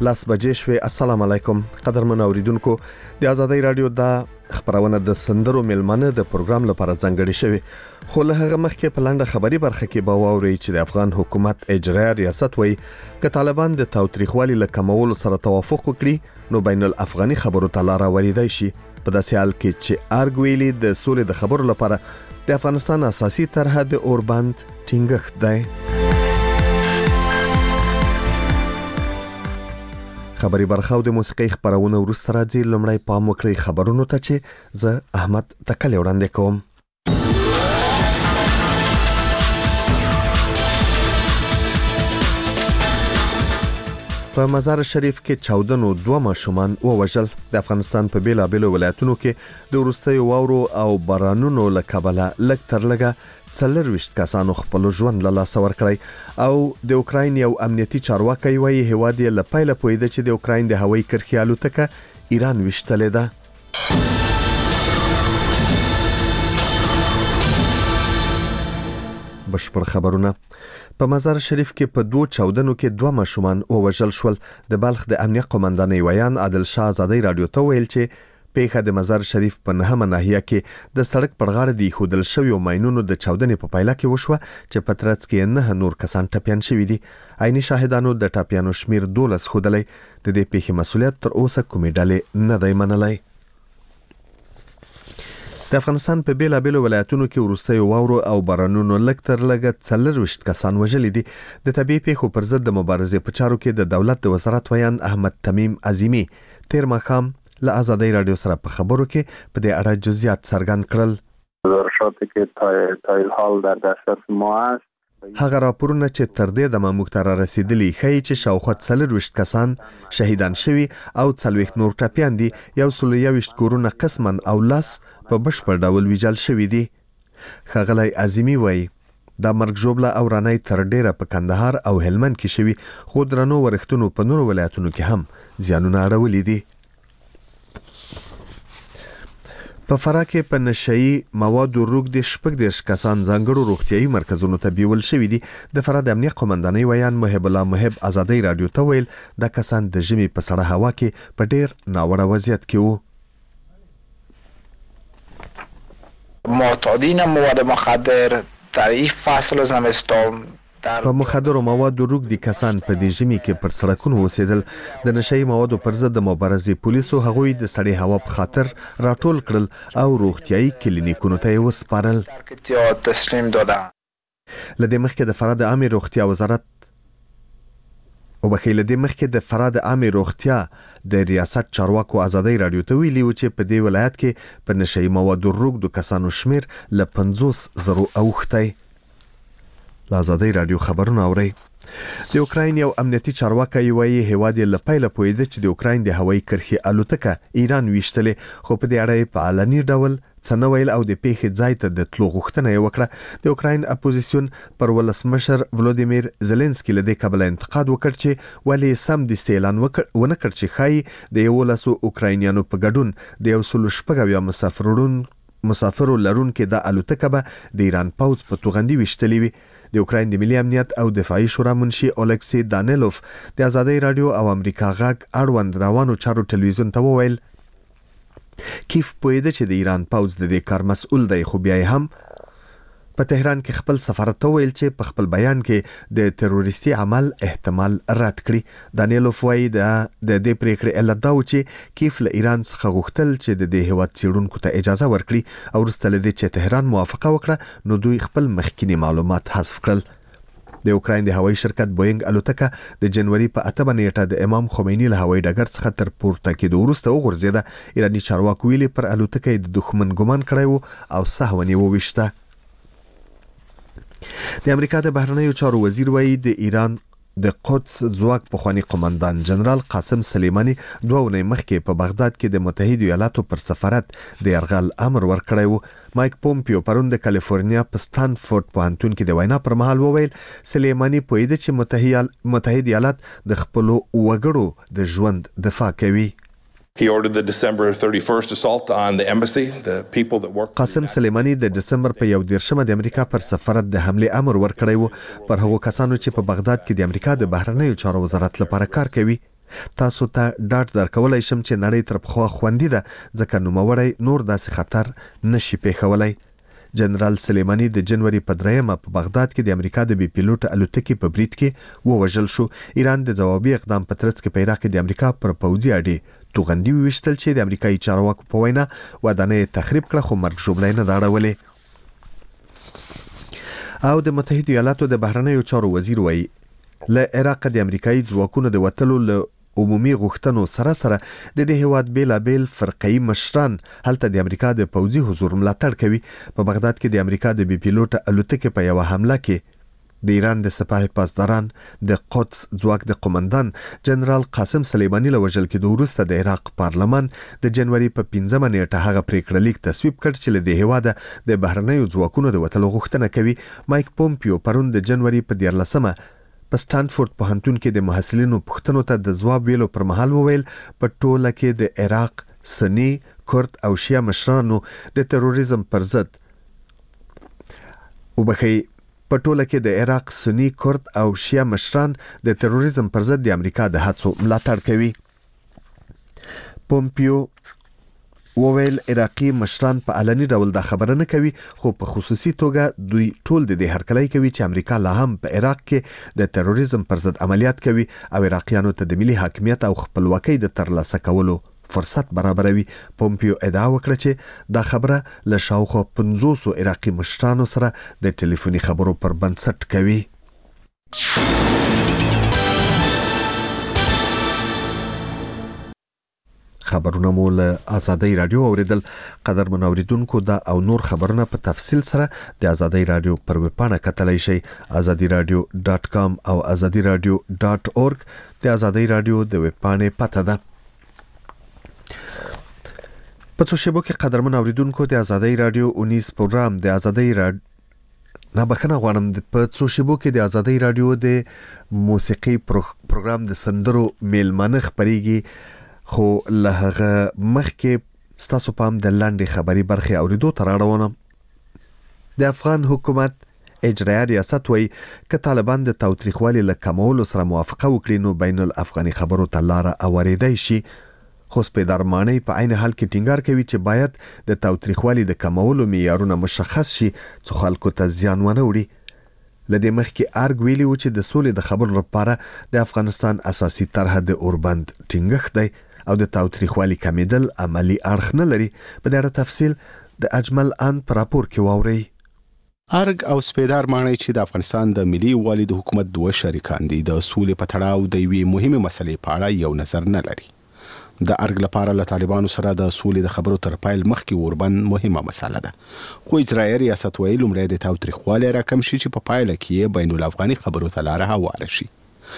لاس بجې شوي. السلام علیکم قدرمن اوریدونکو، د آزادۍ رادیو د خبرونه د سندرو ملمنه د پروګرام لپاره ځانګړي شوی، خو له هغه مخکې په لنډه خبري برخه کې به واوري چې د افغان حکومت اجرایه ریاست وایي ک طالبان د تاوتریخوالي له کمولو سره توافق وکړي نو بین الافغاني خبرو ته لار وریدای شي. په داسې حال کې چې ارګویلی د سولې د خبرو لپاره د افغانستان اساسي طرحه د اوربند ټینګښت دی. خبري برخه او د موسیقي خبرونه ورسره راځي. لمړی پام وکړئ خبرونو ته چې زه احمد تکل وړاندې کوم. په مزار شریف کې 14 دوه ماشومان ووژل. د افغانستان په بیلابیلو ولایتونو کې د وروستیو واورو او بارانونو له کبله لږ تر لږه 24 کسانو خپل ژوند له لاسه ورکړی او د اوکراین یو امنیتي چارواکي وایي هیواد یې له پیله پوهیده چې د اوکراین د هوایي کرښې الوتکه ایران وشتلې ده. بشپړ خبرونه. په مزار شریف کې په 2 چاودنو کې 2 ماشومان ووژل شول. د بلخ د امنیت قومندان ویان عادل شاه آزادۍ رادیو ته ویل چې پیښه د مزار شریف په نهمه ناحیه کې د سړک پر غاړه د خودل شویو ماینونو د چاودنې په پایله کې وشوه چې په ترڅ کې 9 نور کسان ټپيان شوي دي. عیني شاهدانو د ټپيانو شمیر 12 خودلې. د دې پیښې مسؤلیت تر اوسه کومې ډلې نه دی منلای. د افغانستان په بیلابیلو ولایتونو کې وروستیو واورو او بارانونو لږ تر لږه 24 کسان وژلي دي. د طبيعي پیښو پر ضد د مبارزې په چارو کې د دولت د وزارت ویان احمد تمیم عظیمی تیر ماښام له آزادۍ رادیو سره په خبرو کې په دې اړه جزئیات څرګند کړل. گزارشاتی که تا الحال در دسترس ما است، هغه راپورونه چې تر دې د موږ ته رسیدلي ښیي چې شاوخوا 24 کسان شهیدان شوي او 40 نور ټپيان دي. 121 کورونه قسما او لاس په بشپړ ډول ویجاړ شوي دي. ښاغلی عظیمی وایي دا مرګ ژوبله او رانۍ تر ډیره په کندهار او هلمند کې شوي، خو درنو ورښتونو په نورو ولایتونو کې هم زیانونه اړولي دي. په فراه کې په نشئی موادو روږدي 14 کسان ځانګړو روغتيایي مرکزونو ته بیول شوي دي. د فراه د امنیت قومندانۍ ویان محب الله محب آزادۍ رادیو ته ویل دا کسان د ژمي په سړه هوا کې په ډیر ناوړه وضعیت کې وو. معتادین مواد مخدر در این فصل زمستان په مخدرو موادو روږدي کسان په دې ژمي کې پر سړکونو اوسېدل. د نشئی موادو پر ضد د مبارزې پولیسو هغوی د سړې هوا په خاطر راټول کړل او روغتيایي کلینیکونو ته یې وسپارل. تسلیم دادن. لدې مخکې د فراه د عامه روغتیا وزارت د فراه د عامه روغتیا د ریاست چارواکو آزادۍ رادیو ته ویلي و چې په دې ولایت کې په نشئی موادو روږدو کسانو شمیر له 50,000 اوښتی. آزادۍ رادیو خبرونه اوري. د اوکراین یو امنیتي چارواکي وایي هیواد له پیله پوهیده چې د اوکراین د هوایي کرښې الوتکه ایران وشتلې، خو په دې اړه په علني ډول څه نه ویل او د پیښې ځای ته د تلو غوښتنه یې وکړه. د اوکراین اپوزیسیون پر ولسمشر ولودیمیر زيلنسکي له دې کبله انتقاد وکړ چې ولې سم د اعلان ونه کړ چې خای د 11 اوکراینیانو په ګډون د 116 مسافرو لرونکو د الوتکه به د ایران پوځ په توغندي وشتلې وي. د اوکراین د ملي امنیت او دفاعي شورا منشي اولکسی دانیلوف د آزادۍ رادیو او امریکا غاګ اړوند روانو چارو ټلویزیون ته وویل کیف پوهیده چې د ایران پوځ د دې کار مسؤل دی، خو بیا هم په تهران کې خپل سفارت ته ویل چې په خپل بیان کې د تروریستي عمل احتمال رد کړي. دانیلوف وایي د دې پریکړې علت دا و چې کیف له ایران څخه غوښتل چې د دې هیواد څېړونکو ته اجازه ورکړي او وروسته له دې چې تهران موافقه وکړه نو دوی خپل مخکینی معلومات حذف کړل. د اوکراین د هوایي شرکت بوینګ الوتکه د جنوري په 8 نیټه د امام خمینی له هوایي ډګر څخه تر پورته کېدو وروسته وغورځېده. ایراني چارواکو ویلي پر الوتکه د دښمن ګمان کړی و او سهو یې وویشته. د امریکا د بهرنیو چارو وزیر وایي د ایران د قدس ځواک پخوانی قومندان جنرال قاسم سلیمانی 2 ورځې مخکې په بغداد کې د متحده ایالاتو پر سفارت د یرغل امر ورکړی و. مایک پومپیو پرون د کالیفورنیا په ستانفورد پوهنتون کې د وینا پر مهال وویل سلیمانی پوهیده چې متحده ایالات د خپل وګړو د ژوند دفاع کوي. He ordered the December 31st assault on the embassy. The people that work. قاسم سلیمانی د دسمبر په 11 د امریکا پر سفارت د حمله امر ورکړی و پر هغو کسانو چې په بغداد کې د امریکا د بهرنیو چارو وزارت لپاره کار کوي. تاسو ته ډاډ درکولای شم چې نړۍ تر پخوا خوندي ده ځکه نوموړی نور داسې خطر نشي پیښولای. جنرال سلیمانی د جنوري په 3 په بغداد کې د امریکا د بي پیلوټ الوتکې په برید کې ووژل شو. ایران د ځوابي اقدام په ترڅ کې په عراق کې د امریکا پر پوځي اډې توغندي ویشتل چې د امریکایي چارواکو په وینا ودانۍ تخریب کړه خو مرګ ژوبلای نه داړولې. او د متحده ایالاتو د بهرنیو چارو وزیر وایي له عراق د امریکایي ځواکونو د وټلو له عمومي غوښتنو سره د دې هیواد بیلابیل فرقي مشران هلته د امریکا د پوځي حضور ملاتړ کوي. په بغداد کې د امریکا د بي پیلوټ الوتکې په یو حمله کې د ایران د سپاه پاسداران د قدس ځواک د قومندان جنرال قاسم سلیمانی له وژل کېدو وروسته د عراق پارلمان د جنوري په 15 نیټه هغه پریکړه لیک تصویب کړ چې له دې هیواده د بهرنیو ځواکونو د وټلو غوښتنه کوي. مایک پومپیو پرون د جنوري په 14 په سټانفورد پوهنتون کې د محصلینو پوښتنو ته د ځواب ویلو پر مهال وویل په ټوله کې د عراق سنی، کورد او شیعه مشرانو د تروریزم پر ضد په ټوله کې د عراق سنی، کورد او شیعه مشران د تروریزم پر ضد د امریکا د هڅو ملاتړ کوي. پومپیو وویل عراقي مشران په علني ډول دا خبره نه کوي خو په خصوصي توګه دوی ټول د دې هرکلی کوي چې امریکا لا هم په عراق کې د تروریزم پر ضد عملیات کوي او عراقیانو ته د ملي حاکمیت او خپلواکۍ د ترلاسه کولو فرصت برابروي. پومپیو ادعا وکړه چې دا خبره له شاوخوا 500 عراقي مشرانو سره د ټلیفوني خبرو پر بنسټ کوي. خبرونه مو له آزادۍ رادیو اوریدل. قدرمن اوریدونکو دا او نور خبرونه په تفصیل سره د آزادۍ رادیو پر ویب پاڼه کتلای شئ azadiradio.com او azadiradio.org. د آزادۍ رادیو د ویب پاڼې پته ده. په څو شیبو کې قدرمن اوریدونکو د آزادۍ رادیو 19 پروګرام د آزادۍ رادیو بخښنه غواړم په څو شیبو کې د آزادۍ رادیو د موسیقي پروګرام د سندرو میلمانه خبريږي خو له هغه مخکې ستاسو پام د لاندې خبري برخې اوریدو ته راوړم. د افغان حکومت اجرایي ریاست وایي که طالبان د تاوتریخوالي له کمولو سره موافقه وکړي نو بین الافغاني خبرو ته لاره اوریدای شي. خو سپیدارمانی په عین حال کې ټینګار کوي چې باید د تاوتریخوالي د کمولو معیارونه مشخص شي څو خلکو ته زیان ونه وړي. لدې مخکې ارګ ویلي و چې د سولې د خبرو لپاره د افغانستان اساسي طرح د اوربند ټینګښت دی او د تاوتریخوالي کمیدل عملی اړخ نه لري. په دې اړه تفصیل د اجمل ان پر راپور کې واوري. ارګ او سپیدار مانی چې د افغانستان د ملي والي د حکومت دوه شریکان دي د سولې په تړاو د یوې مهمه مسلې په اړه یو نظر نه لري. د ارګ لپاره له طالبانو سره د سولې د خبرو تر پایل مخکې اوربند مهمه مسله ده. خو اجرایي ریاست وایي لومړی د تاوتریخوالي راکم شي چې په پایله کې بین الافغاني خبرو ته لاره هواره شي.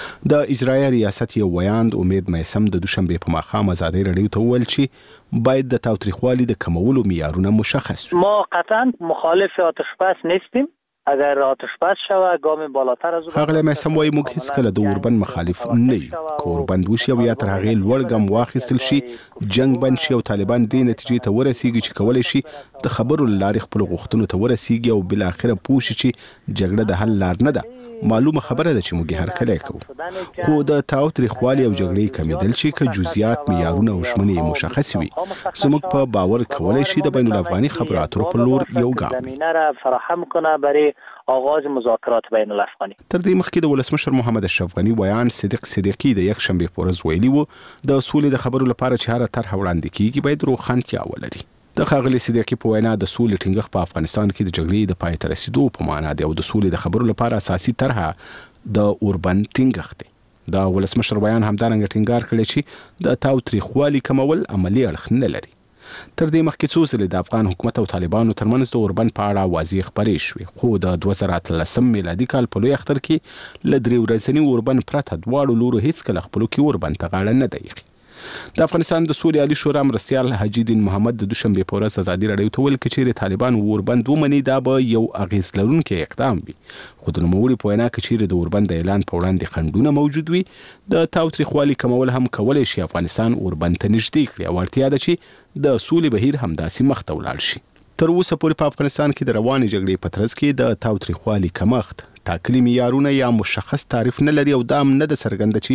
د اجرایي ریاست یو ویاند امید مېسم د دوشنبه په ماښام آزادۍ رادیو ته وویل چې باید د تاوتریخوالي د کمولو معیارونه مشخص وي. ما قطعا مخالف آتش‌بس نیستیم. اگر آتش‌بس شوه گام بالاتر از هغه مېسم وایي موږ هیڅ کله د اوربند مخالف نه یو. که اوربند وشي او یا تر هغې لوړ ګام واخیستل شي جنگ بند شي او طالبان دې نتیجې ته ورسیږي چې کولی شي د خبرو له لارې خپلو غوښتنو ته ورسیږي او بالاخره پوه شي چې جګړه د حل لار نه ده. معلومه خبره ده چې موږ هر کله کوو خو د تاوتریخوالي او جګړې کمیدل چې که جزئیات معیارونه او شمنې مشخص وي زموږ په باور کولای شي د بین الافغاني خبرو اترو په لور یو ګام فراهم کنه برای آغاز مذاکرات بین الافغاني. تر دې مخکې د ولسمشر محمد اشرف غنی ویان صدیق صدیقی د یک شنبه په ورځ ویلي و د سولې د خبرو لپاره چې هر طرح وړاندې کیږي باید روښانتیا ولري. د ښاغلي صدیقي په وینا د سولې ټینګښت په افغانستان کې د جګړې د پای ته رسیدو په معنا دی او د سولې د خبرو لپاره اساسي طرحه د اوربند ټینګښت دی. د ولسمشر بیان همدارنګه ټینګار کړی چې د تاوتریخوالي کمول عملی اړخ نه لري. تر دې مخکې څو ځلې د افغان حکومت او طالبانو ترمنځ د اوربند په اړه واضح خبرې شوې خو د 2013 میلادي کال په لوی اختر کې له 3 ورځني اوربند پرته دواړو لورو هیڅ کله خپلو کې اوربند ته غاړه نه دی ایښې. د افغانستان د سولې عالی شورا مرستیال حاجي دین محمد د دوشنبه په ورځ ازادي رادیو ته ویل چې طالبان اوربند ومني دا به یو اغیز لرونکی اقدام وي. خو د نوموړي په وینا کې چیرې د اوربند د اعلان په وړاندې خنډونه موجود وي د تاوتریخوالي کمول هم کولی شي افغانستان اوربند ته نږدې کړي او اړتیا ده چې د سولې بهیر همداسې مخ ته ولاړ شي. تر اوسه پورې په افغانستان کې د روانې جګړې په ترڅ کې د تاوتریخوالي کمښت ټاکلي معیارونه یا مشخص تعریف نه لري او دا هم نه ده څرګنده چې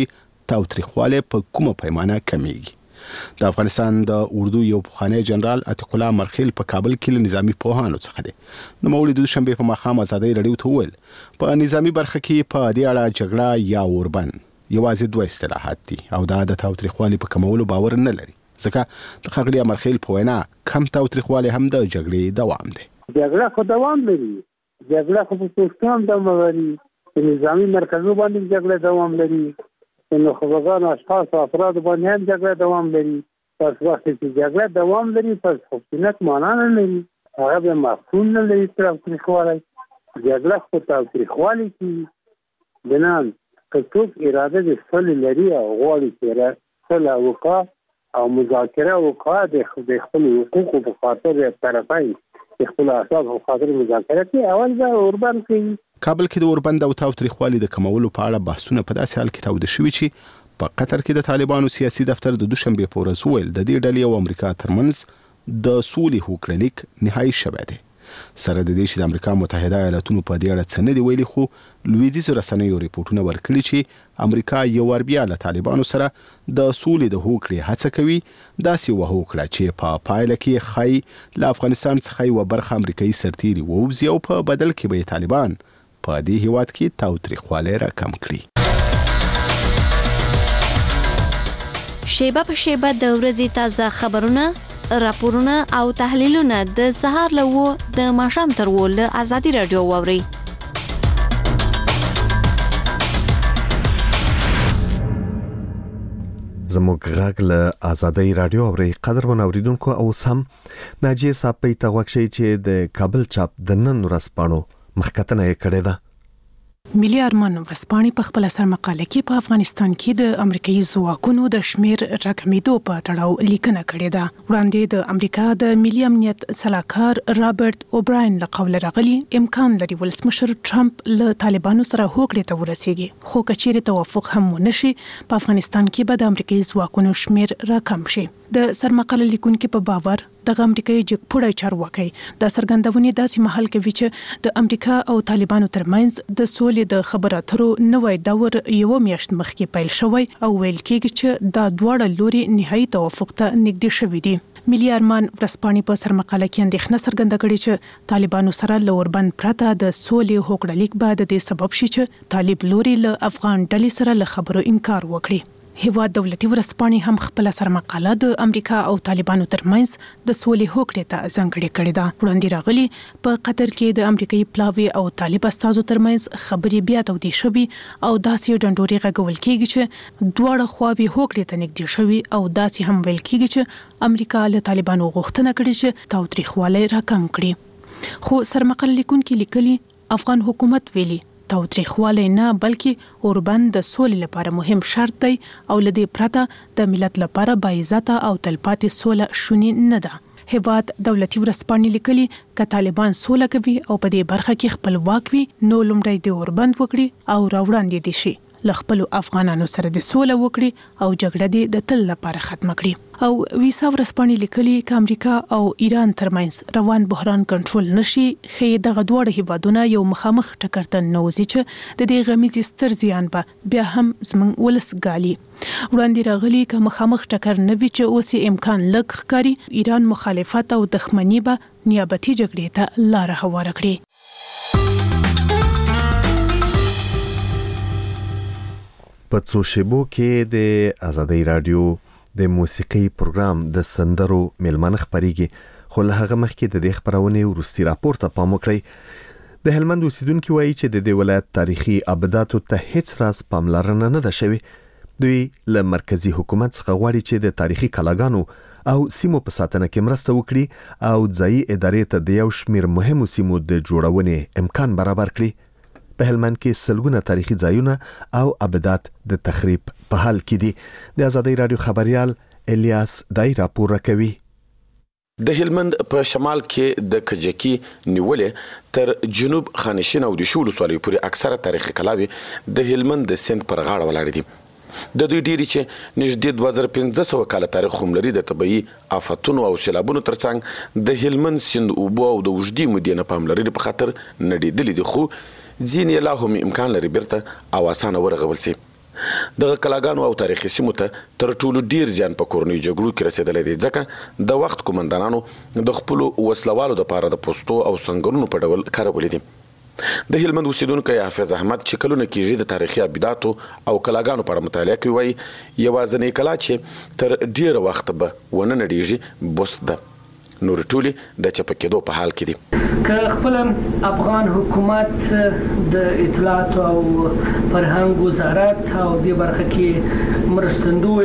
تاوتریخواله په کومه پیمانه کمیږي. د افغانستان د اردو یو پخوانی جنرال عتیق الله مرخیل په کابل کې له نظامی پوهانو څخه دی. نو مولوی د شنبه په ماښام ازادي رادیو ته وویل په نظامی برخه کې په دې اړه جګړه یا اوربند یوازې دوه اصطلاحات دي او دا د تاوتریخوالي په کمولو باور نه لري. ځکه د ښاغلي مرخیل په وینا کم تاوتریخوالی هم د جګړې دوام دی. جګړه خو دوام لري، جګړه خو په پښتون دوام لري، په نظامی مرکزو باندې جګړه دوام لري، په نخبگان اشخاص و افراد باندې هم جګړه دوام لري. پس وخت چې جګړه دوام لري پس خصوصیت معنا نه لري، هغه به مفهوم نه لري تاوتریخوالی. جګړه خو تاوتریخوالی کې بنان که څوک اراده د صلح لري او غواړي چې صلح وکړي او مذاکره وکړي د خپل حقوقو په خاطر طرفین خپل احساس او خاطر مذاکره کوي، اول به اوربند کوي. کابل کې د اوربند او تاوتریخوالي د کمولو په اړه بحثونه په داسې حال کې تاوده شوي چې په قطر کې د طالبانو سیاسي دفتر د دوشنبه په ورځ وویل د دې ډلې او امریکا ترمنځ د سولې هوکړلیک نهایی شوی دی. سره د دې چې د امریکا متحده ایالاتونو په دې اړه څه نه دی ویلي، خو لویدیځ رسنیو ریپورټونه ورکړي چې امریکا یو ور بیا له طالبانو سره د سولې د هوکړې هڅه کوي. داسې یوه هوکړه چې په پایله کې ښایي له افغانستان څخه یوه برخه امریکایي سرتیري ووځي او په بدل کې به طالبان په دې هیواد کې تاوتریخوالی راکم کړي. شیبه په شیبه د ورځې تازه خبرونه، راپورونه او تحلیلونه د سهار له 9 د ماښام تر 10 له ازادي رادیو واوري. زموږ غږ له ازادي رادیو اوري. قدرمن اوریدونکو او سم ناجیه صاحب په توګه چې د کابل چاپ د نن ورځپاڼو مخکتنه یې کړې ده. ملي ارمان ورځپاڼې په خپل سرمقاله کې په افغانستان کې د امریکایي ځواکونو د شمیر راکمېدو په تړاو لیکنه کړې ده. وړاندې د امریکا د ملي امنیت سلاکار رابرټ اوبراین له قوله راغلي امکان لري ولسمشر ټرمپ له طالبانو سره هوکړې ته ورسیږي، خو کچېرې توافق هم ونشي په افغانستان کې به د امریکایي ځواکونو شمیر راکم شي. د سرمقاله لیکونکو په باور د امریکایي جګپوړی چارواکي د سرګندونې داسې محل کوي چې د امریکا او طالبانو ترمنځ د سولې د خبرو اترو نوې دور یو میاشت مخکې پیل شوی او ویل کېږي چې دا دواړه لوري نهایي توافق ته نږدې شوي دي. ملي ارمان ورځپاڼې په سرمقاله کې اندېښنه څرګنده کړې چې طالبانو سره له اوربند پرته د سولې هوکړلیک به د دې سبب شي چې طالب لوري له افغان ډلې سره له خبرو انکار وکړي. هیواد دولتي ورځپاڼې هم خپل سرمقاله د امریکا او طالبانو ترمنځ د سولې هوکړې ته ځانګړې کړې ده. وړاندې راغلي په قطر کې د امریکایي پلاوي او طالب استازو ترمنځ خبرې بیا تودې شوي او داسې ډنډوري غږول کېږي چې دواړه خواوې هوکړې ته نږدې شوي او داسې هم ویل کېږي چې امریکا له طالبانو غوښتنه کړې چې تاوتریخوالی راکم کړي. خو سرمقاله لیکونکي لیکلي افغان حکومت ویلي تاوتریخوالی نه بلکې اوربند د سولې لپاره مهم شرط دی او لدې پرته د ملت لپاره باعزته او تلپاتې سوله شونی نه ده. هیواد دولتي ورځپاڼې لیکلي که طالبان سوله کوي او په دې برخه کې خپلواک وي نو لومړی د اوربند وکړي او راوړاندې دي شي، له خپل افغانانو سره د سوله وکړي او جګړه دې د تل لپاره ختم کړي. او ویسا ورځپاڼې لیکلي چې امریکا او ایران ترمنځ روان بحران کنټرول نشي، خې دغه دواړه هیوادونه یو مخامخ ټکر ته نوځي چې د دې غمیزې ستر زیان به بیا هم زموږ ولس ګالي. وړاندې راغلي که مخامخ ټکر نه وي چې اوس امکان لږ ښکاري، ایران مخالفت او دښمني به نیابتي جګړې ته لاره هواره کړي. په څو شیبو کې د ازادي رادیو د موسیقي پروګرام د سندرو ملمنه خبريږي، خو له هغه مخکې د دې خبرونه ورستي راپور ته پام وکړئ. د هلمند اوسیدونکو وایي چې د دې ولایت تاریخي ابداتو ته هیڅ راز پاملرنه نه ده شوې. دوی له مرکزی حکومت څخه غواړي چې د تاریخي کلاګانو او سیمو په ساتنه کې مرسته وکړي او ځایي ادارې ته د یو شمیر مهمو سیمو د جوړونې امکان برابر کړي. په هلمند کې سلګونه تاریخي ځایونه او ابدات د تخریب په حال کې دي. د ازادي رادیو خبريال الیاس دای راپور کوي. د هلمند په شمال کې د کجکی نیولې تر جنوب خانشین او د شول سوالي پورې اکثره تاریخي کلاوي د هلمند د سند پر غاړه ولاړ دي. د دوی ډیری چې نږدې 2500 کال تاریخ هم لري د طبيعي آفتونو او سیلابونو ترڅنګ د هلمند سند او بو او د وجدي مدینه پاملرنې په خاطر نړیدلې دي، خو ځینې لا هم امکان لري بیرته او اسانه ورغول شي. دغه کلاګانو او تاریخي سیمو ته تر ټولو ډیر ځان په کورنۍ جګړو کې رسیدلی دی، ځکه د وخت قومندانانو د خپلو وسلوالو دپاره د پوستو او سنګرونو په ډول کارولي دي. د هلمند اوسیدونکی حافظ احمد چې کلونه کېږي د تاریخي ابداتو او کلاګانو په اړه مطالعه کوي، وایي یوازینۍ کلا چې تر ډیره وخت به ونه نړیږي بست ده، نور ټولې د چپه کېدو په حال کې دي. که خپل افغان حکومت د اطلاعات او فرهنګ وزارت او د برخه کې مرستندوی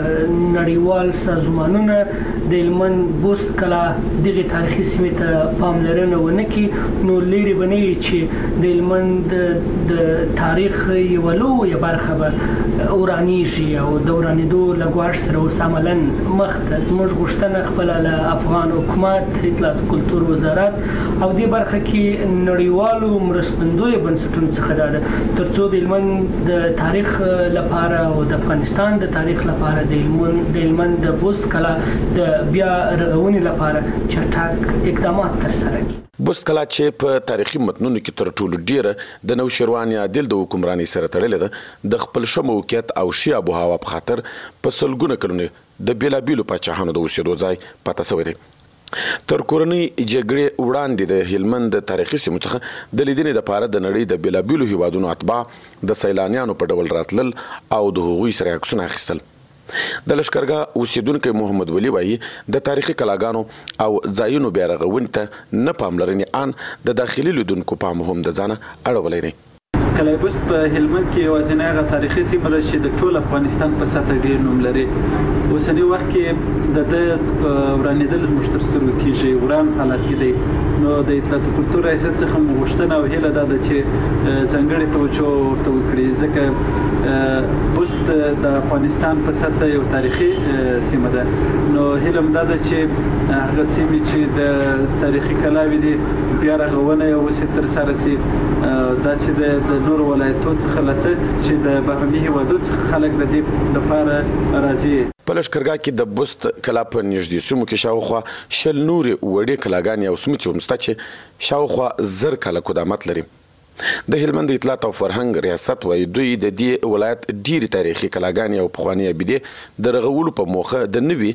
نړیوال سازمانونه د هلمند بست کلا دغه تاریخي سیمې ته پاملرنه ونه کړي، نو لرې به نه وي چې د هلمند د تاریخ یوه لویه برخه به ورانیږي او د ورانېدو له ګواښ سره اوس عملاً مخ ته. زموږ غوښتنه خپله له افغان حکومت، اطلاعات کلتور وزارت او دې برخه کې نړیوالو مرستندوی بنسټونو څخه دا ده ترڅو د هلمند د تاریخ لپاره او د افغانستان د تاریخ لپاره د هلمند د بست کلا د بیا رغونې لپاره چټک اقدامات ترسره کړي. بست کلا چې په تاریخي متنونو کې تر ټولو ډیره د نوشیروان عادل د حکمرانۍ سره تړلې ده، د خپل ښه موقعیت او ښې آب و هوا په خاطر په سلګونه کلونه د بیلابیلو پاچاهانو د اوسېدو ځای پاته شوی دی. تر کورنۍ جګړې وړاندې د هلمند د تاریخي سیمو څخه د لیدنې دپاره د نړۍ د بیلابیلو هیوادونو اتباع د سیلانیانو په ډول راتلل او د هغوی سره عکسونه اخیستل. د لښکرګاه اوسیدونکی محمد ولی وایي د تاریخي کلاګانو او ځایونو بیا رغونې ته نه پاملرنې ان د داخلي لیدونکو پام هم د ځانه اړولی دی. کلای بست په هلمند کې یوازینی هغه تاریخي سیمه ده چې د ټول افغانستان په سطحه ډیر نوم لري. اوسنی وخت کې د ورانېدل زموږ تر سترګو کېږي، وران حالت کې دی. نو د اطلاعات کلتور ریاست څخه مو غوښتنه او هیله دا ده چې ځانګړې توجه ورته وکړي، ځکه بست د افغانستان په سطحه یو تاریخي سیمه ده. نو هیله م دا ده چې هغه سیمې چې د تاریخي کلاوې دي بیا رغونه یې اوس ترسره سي، دا چې د نورو ولایتو څخه لڅه چې د بهرني هیوادو څخه خلک د دې لپاره راځي. په لښکرګاه کې د بست کلا په نږدې سیمو کې شاوخوا 100 نورې وړې کلاګانې او سمڅې هم شته چې شاوخوا 1000 کاله قدامت لري. د هلمند اطلاعات او فرهنګ ریاست وایي دوی د دې ولایت ډېرې تاریخي کلاګانې او پخوانۍ ابدې د رغولو په موخه د نوي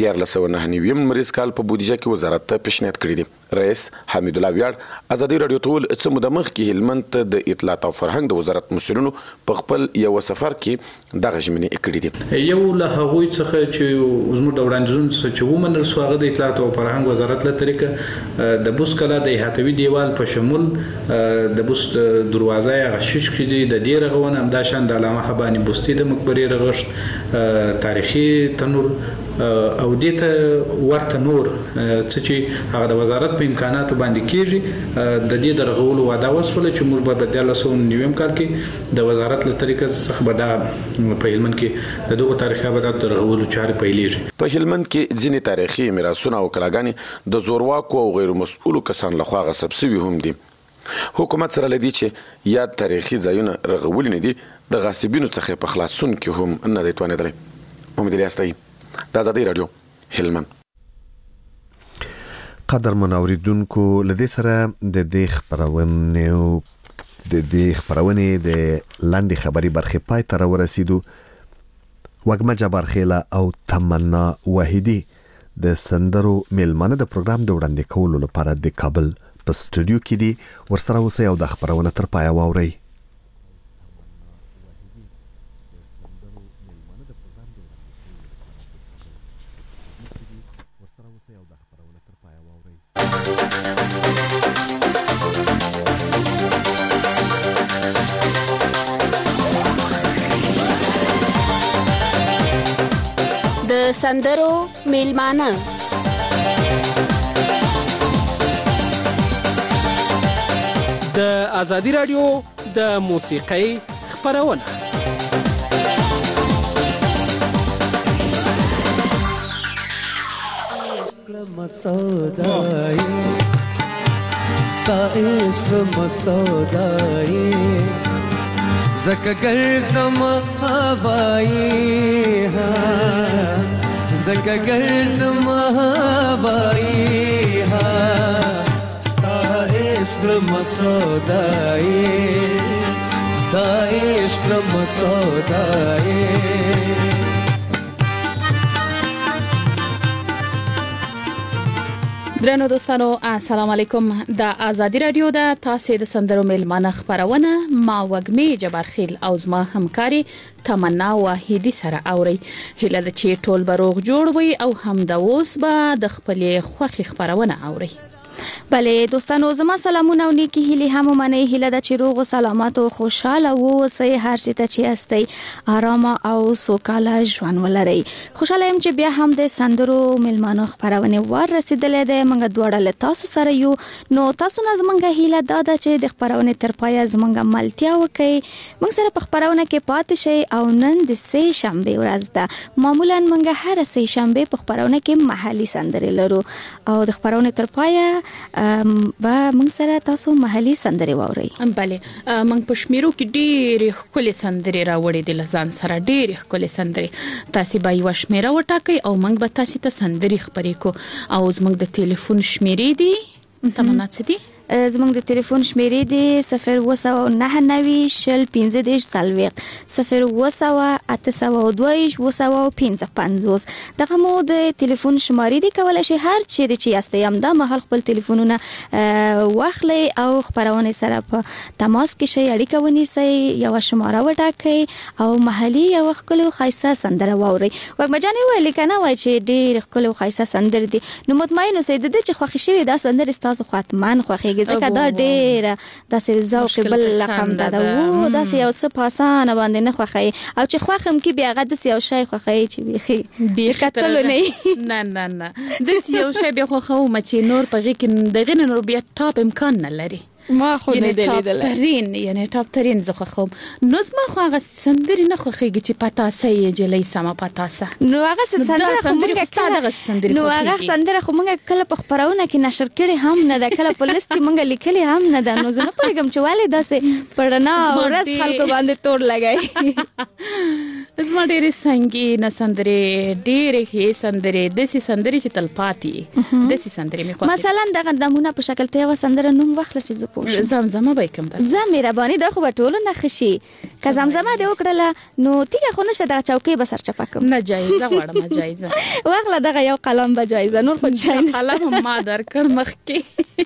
1999 لمریز کال په بودیجه کې وزارت ته پیشنهاد کړی دی. رئیس حمید الله ویاړ ازادي راډیو ته وویل څه موده مخکې هلمند ته د اطلاعات او فرهنګ د وزارت مسؤلینو په خپل یوه سفر کې دغه ژمنې کړي دي. یو له هغوی څخه چې زموږ د وړاندیزونو څخه چې ومنل سو هغه د اطلاعات او فرهنګ وزارت له طریقه د بست کلا د احاطوي دیوال په شمول د بست دروازه هغه شش کې دي د دې رغونه همداشان د علامه حباني بستي د مقبرې رغښت تاریخي تنور او دې ته ورته نور څه چې هغه د وزارت په امکاناتو باندې کېږي د دې د رغولو وعده وسوله چې موږ به په 1999 کال کې د وزارت له طریقه څخه به دا په هلمند کې د دغو تاریخي ابداتو د رغولو چارې پیلېږي. په هلمند کې ځینې تاریخي میراثونه او کلاګانې د زورواکو او غیر مسؤلو کسانو لخوا غصب شوي هم دي. حکومت سره لدی چې یاد تاریخي ځایونه رغولي نه دي د غاصبینو څخه په خلاصون کې هم نه دی توانېدلی. محمد الیاس طیب، د ازادي راډیو، هلمند. قدر منوریدونکو لدې سره د دې خبرونې د لاندې خبري برخې پای ته راورسېدو. وږمه جبار خیله او تمنا واحدي د سندرو میلمانه د پروګرام د وړاندې کولو لپاره د کابل په سټوډیو کې دي. ورسره اوسئ او د خبرونه تر پایه واورئ. د سندرو میلمانه د ازادي راډیو د موسیقۍ خبرونه. زکه ګرځم هوایی ها زکه ګرځم هوایی ها ستا عشق مسودای ستا عشق کړم سودایې درنو دوستانو السلام علیکم د ازادي رادیو د تاسو د سندرو میلمانه خبرونه ما وګمی جبارخیل او زما همکاري تمنا واحدی سره اوري هله د چی ټول بروغ جوړ وي او هم د اوس به د خپلې خوخي خبرونه اوري. بله دوستانو زما سلامونه او نیکی هیله هم منه هیله د چیروغ او سلامت او خوشاله و سه هر څه ته چی استی آرام او سوکاله ژوند ولري. خوشاله يم چې بیا هم د سندرو ملمانو خبرونه ور رسیدلې ده منګه دوړه له تاسو سره یو نو تاسو نه زمونږه هیله دا ده چې د خبرونه تر پای زمونږه ملتیا وکي موږ سره په خبرونه کې پاتې شي او نن د سه شنبه ورځ ده معمولا منګه هر سه شنبه په خبرونه کې محلي سندرې لرو او د خبرونه تر پای با موږ سره تاسو محلي سندرې واوري. بله موږ په شمیرو کې ډېر خپل سندرې راوړې دي لزان سره ډېر خپل سندرې تاسو به یو شمیره وټاکئ او موږ به تاسو ته سندرې خبرې کو او زموږ د ټلیفون شمیرې دي تمنات څه دي زموږ د ټلیفون شمیرې دي 099 شل 15 سلويق 089 دغه مو د ټلیفون شمارې دي کولای شي هر چیرې چې یاستئ هم دا محل خپل ټلیفونونه واخلئ او خبرونه سره په تماس کې شي اړیکه ونیسئ یو شماره وټاکئ او محلي یو خپل خاصه سندره واورئ. وګمجانې ویل کنه وای چې ډېر خپل خاصه سندره دي نو مطمئن اوسئ د چې خوښ شوی دا سندره تاسو خاطمان خوښي ځکه دا ډېر داسې ذوق بل رقم ده وو داسې یو څه پاسانه باندې نه خوښي او چې خوښم کې بیا غد یو شی خوښي چې بيخي کتل نه د یو شی بیا خوښو مچ نور په غي کې دغه نور بیا ټاپ امکان نه لري ما خو نه لیدل یعنی ټاپ ترين زه خوښم نو زما خو هغه سندري نه خوښيږي چې پتاسه یې جلې سما پتاسه نو هغه سندره خو موږ نو هغه سندره خو موږ کله په خبرونه کې نشر کړي هم نه ده کله په لیست موږ لیکلي هم نه ده نو زه نه پوهیږم چې والي داسې پړنا ورځ خلکو باندې تور لګای زما ډېرې سنگینه سندرې ډېرې ښې سندرې داسې سندرې چې تلپاتې داسې سندرې مې خوښې مثلا دغه نمونه په شکل ته یو سندره نوم واخله چې زه زمزمه به کوم ده زه مهرباني د خو ټولو نه خشي که زمزمه دې وکړله نو تیګه خو نشه د چوکۍ به سر چپا کوم نه جایزه غواړم جایزه واخله دغه یو قلم به جایزه نور خو جایزه قلم ما درکړ مخ کې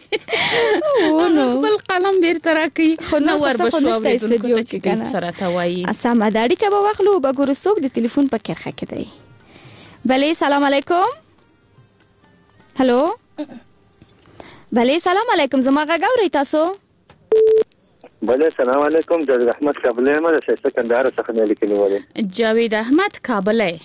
نو بل قلم بیرته راکې خو نو ور بشو استودیو کې کنه سره تا وایي اسامه داړي کې به واخلو وګورو څوک د ټلیفون په کرخه کې دی. بله سلام علیکم هلو بله سلام علیکم زما غږ اورئ تاسو بله سلام علیکم جاوید احمد کابلې ما د شایسته کندهار څخه نه لیکلي وله جاوید احمد کابلې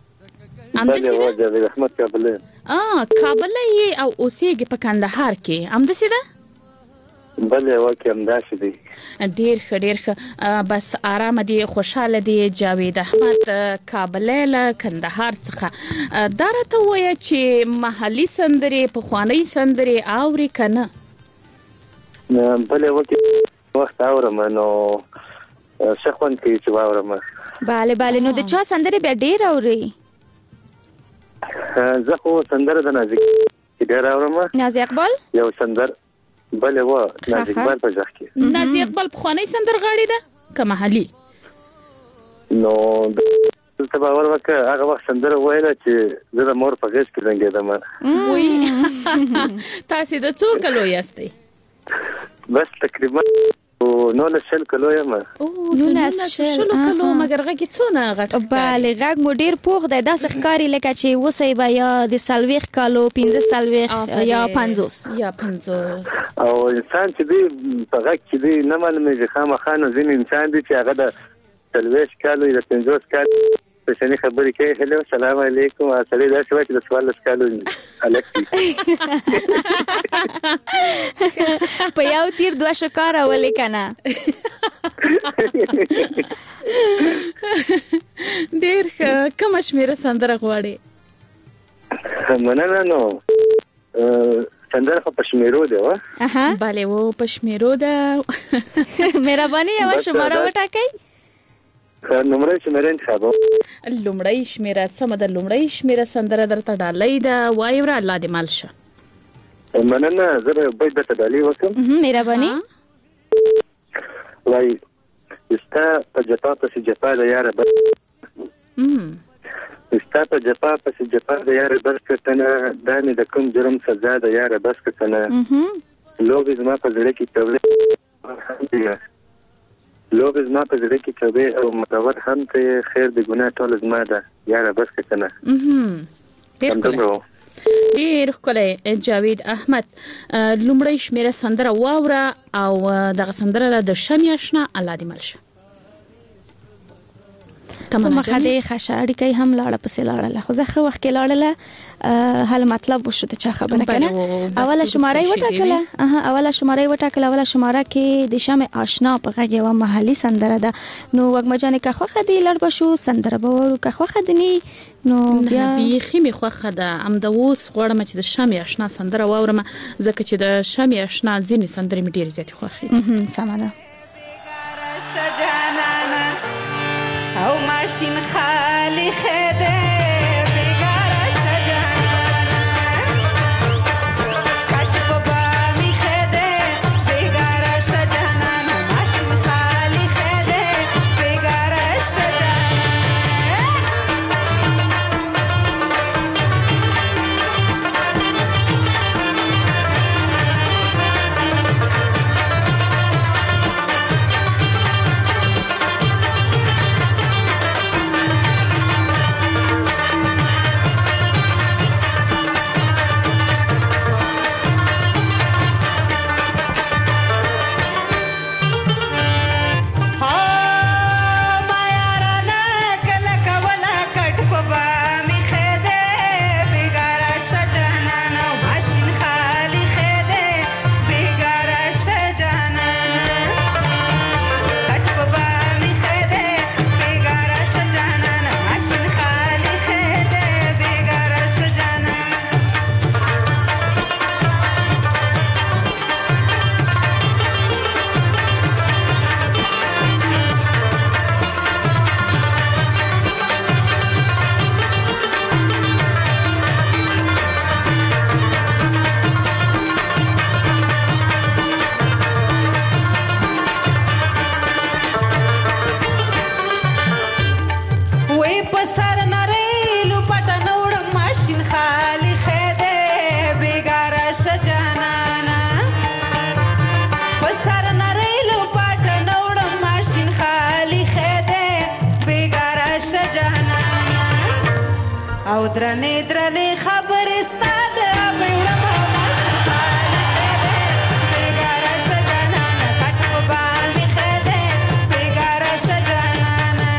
بله جاوید احمد کابلې کابلې او اوسېږي په کندهار کې امدسي ده بله واکه همداسې دی ډېر ښه بس آرام دي خوشاله دي جاوید احمد کابلې له کندهار څخه دا راته وایه چې محلي سندرې پخوانۍ سندرې اوري که نه بله واکه وخت اورم نو ښه خوند کوي چې واورم بله نو د چا سندرې بیا ډېر اورئ زه خو سندره د نازک ډېر اورم نازي اقبال یو سندر بله و نازي اقبال په ځخ کې نازي اقبال پخوانۍ سندرغاړې ده که محلي نو ته باور وکړه هغه وخت سندره ویله چې زه د مور په غېږ کې زنګېدم تاسې د څو کلو یاستئ بس تقریبا 19 کلو یم 19 کلو مګر غږ څونه غټ بله غږ مو ډېر پوخ دی داسې ښکاري لکه چې اوسئ به یا د 40 کالو 15 یا 50 او انسان چې دی په غږ کې دی نه معلومېږي خامخا نو ځینې انسان دی چې هغه د 40 کالو یا 50 کالو پښنی خبرې کوي هلو سلام علیکم اصلي دا څه چې د 14 کالو الکتی په یو تیر دوه شکار ولې کنه ډېر کوم شمیره سندره غواړي مننه نو سندره په پښمیرو دی بله و پښمیرو ده مهرباني یو شماره وټاکئ لومړی شمیره انتخابو لومړی شمیره سمه ده لومړی شمیره سندره درته ډالۍ ده وایې وره الله دې مال شه مننه زه به باید درته ډالۍ وکړم مهرباني وایي ستا په جفا پسې جفا د یاره بس ستا په جفا پسې جفا د یاره بس کتنه دا مې د کوم جرم سزا د یاره بس کتنه لوبې زما په زړه کې کوي لوبې زما په زړه کې کوي او متور هم ته خیر د ګناه ټول زما ده یاره بس کتنه ډېر ښکلی جاوید احمد لومړی شمیره سندره واوره او دغه سندره د شمع اشنا الله دې مل شه مخه د خشاړی کوي هم لاړه پسې لاړه خو زه خو وخت کې لاړه هل مطلب وشو ته چا خبره کنه اوله شماره وټاکله اوله شماره کې د شمع آشنا په غږ یو محلي سندره ده نو وګمجانې که خوخه دی لړ بشو سندره به ورو که خوخه دني نو بیا خیمه خوخه ده ام د اوس غوړم چې د شمع آشنا سندره واورم ځکه چې د شمع آشنا ځینې سندرې مې ډېر زیات خوخي سمانه او ماشین خالی خده بیگاره شجانا کچ بابا می خده بیگاره شجانا ماشین خالی خده بیگاره شجانا او درنې درنې خبرې ستاده بیړه ماشین خالی خده بیگاره شجانانه کټ په باندې خده بیگاره شجانانه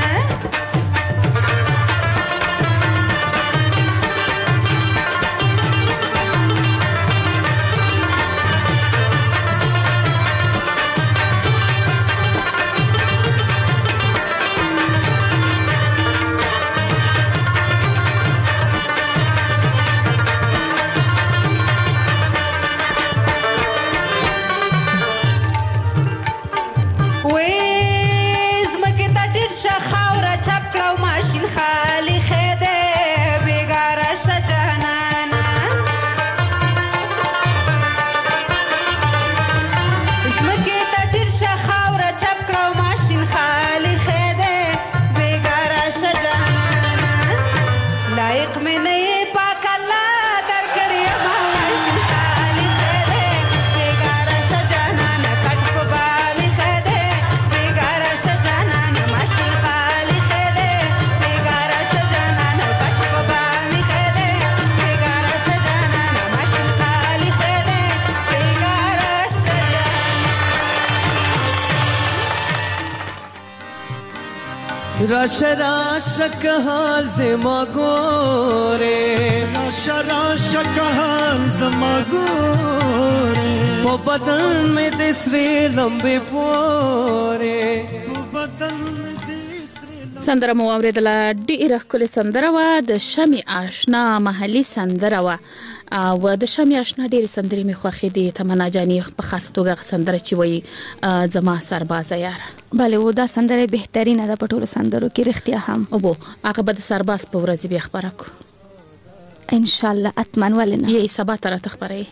راشه راشه که حال زما گوره راشه راشه که حال زما گوره په بدن میں دسری لمبے پوره په بدن میں سندره مو اوریدله ډیره ښکلې سندره وه د شمع آشنا محلي سندره وه او د شمع آشنا ډېرې سندرې مې خوښې دي تمنا جانې په خاصه توګه سندره چې وایي زما سربازه یاره بله و دا سندره بهترینه ده په ټولو سندرو کې رښتیا هم اوبو هغه به د سرباز په ورځ بیا خبره کو ان شاء الله اتمن ولنه یې سبا تر تخبرې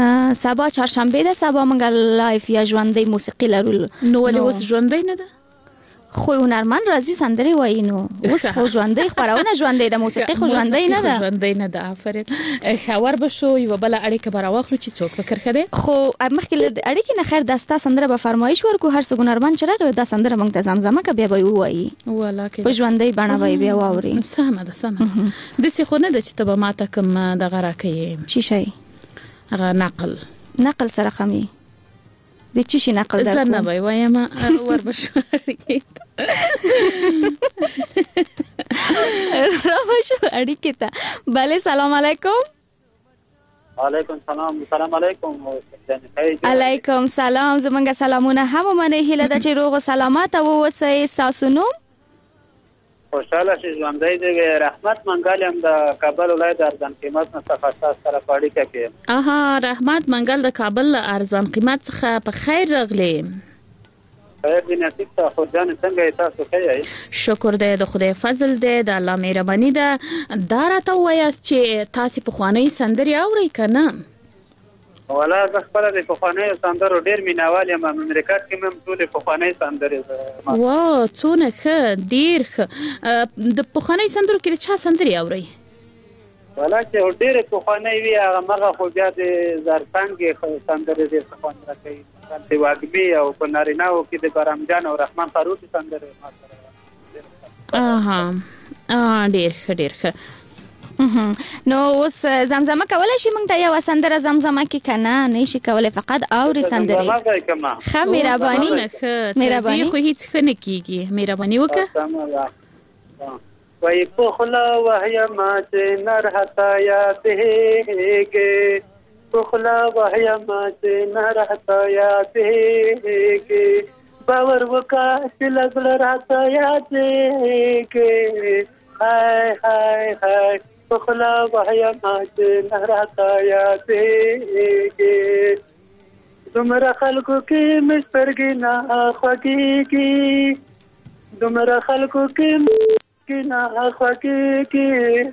سبا چهارشنبه ده سبا موږ لایف یا ژوندۍ موسیقي لرو نو ولې اوس ژوندۍ نه ده خو هنرمند راځي سندري وایي نو اوس خو ژوندۍ خبرونه ژوندۍ د موسیقي خو ژوندۍ نه ده ژوندۍ نه ده آفرین خبر بشو یو بل اړیکه براوخلو چې څوک فکر کړي خو مخکې اړیکه نه خیر داستا سندره به فرمایش ورکو هر څو هنرمند چرغه د سندره موږ ته زمزمه ک بیا به وایي ولاکه په ژوندۍ باندې وایي بیا واوري سمه ده د څه خو نه د چې ته ماته کوم د غراکې چی شي هغه نقل سره خمي د چی شي نقل درکو زنه به وایم ور بشو رامشو اړیکه ته bale سلام علیکم وعلیکم سلام علیکم علیکم سلام زمونږ سلامونه هم منه هیله د چې روغ او سلامت او وسې تاسو نو خوشاله شي ژوندۍ دی رحمت منګل هم د کابل ولایت ارزان قیمت څخه سره پاړی کې اها رحمت منګل د کابل ارزان قیمت څخه په خیر راغلی خیر دې نصیب ته خو ځان څنګه تاسو کوي شکر دې د خدای فضل دې د الله مهرباني ده دا راته وایاست چې تاسو په خواني سندري اورئ کنه ولا زه خپل د پخواني سندرو ډیر مینوال یم امریکا کې مم ټول پخواني سندري واو څونه ښه ډیر ښه د پخواني سندرو کې چا سندري اورئ ولا چې ډیر پخواني وی هغه مرغه خو بیا د زرڅنګ سندري دې پخواني راکې د واګبي او په ناریناو کې د برامجان او رحمان فاروقي سندري اها ډیر ښه نو اوس زمزمه کولای شي موږ ته یو سندره زمزمه کې کنه نه شي کولای فقط اوري سندري خه مهرباني خو هیڅ خنه کیږي مهرباني وکړه وای په خلا وهیا ما چې نرحتا یادېږي په خلا وهیا ما چې نرحتا یادېږي باور وکړه چې لګل راته یادېږي هاي بخلا وحیا ماج نهراتا یادېږي دومره خلکو کې مسترګې نه خوږېږي دومره خلکو کې نه خوږېږي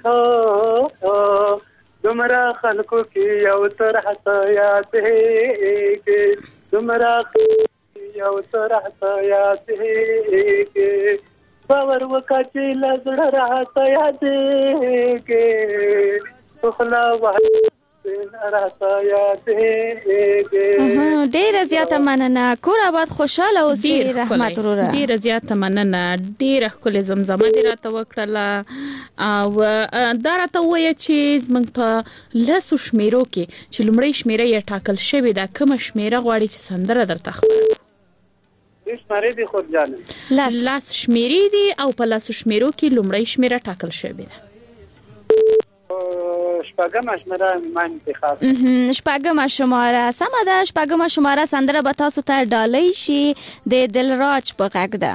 دومره خلکو کې یو ترحته یادېږي دومره یو ترحته یادېږي باور وکړه چې لزړه راته یادېږي خلا وحیا راته یادېږي ډېره زیاته مننه کور آباد خوشاله اوسئ رحمت وروره ډېره زیاته مننه ډېره ښکلې زمزمه دې راته وکړله او دا راته ووایه چې زموږ په لسو شمیرو کې چې لومړۍ شمیره یې ټاکل شوې ده کومه شمیره غواړي چې سندره درته خبره شمیرې دي خود جانم لاس شمیرې دي او په لاسو شمیرو کې لومړی شمیره ټاکل شوې ده شپږم شمیره ما انتخاب شپږم شماره سمه ده شپږم شماره سندره به تاسو ته ډالۍ شي د دلراج په غږ ده